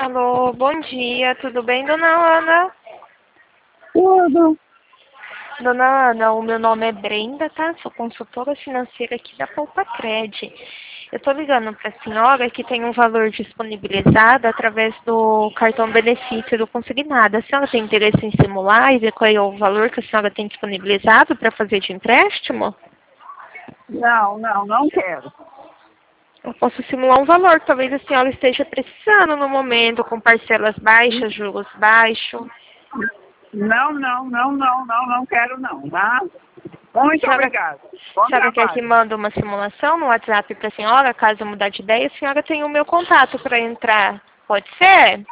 Alô, bom dia, tudo bem, dona Ana? Tudo. Dona Ana, o meu nome é Brenda, tá? Sou consultora financeira aqui da Poupa Cred. Eu tô ligando para a senhora que tem um valor disponibilizado através do cartão benefício do Consignado. A senhora tem interesse em simular e ver qual é o valor que a senhora tem disponibilizado para fazer de empréstimo? Não quero. Eu posso simular um valor, talvez a senhora esteja precisando no momento, com parcelas baixas, juros baixos. Não quero não, tá? Muito obrigada. Bom A senhora quer que trabalho. mande uma simulação no WhatsApp para a senhora? Caso mudar de ideia, a senhora tem o meu contato para entrar. Pode ser?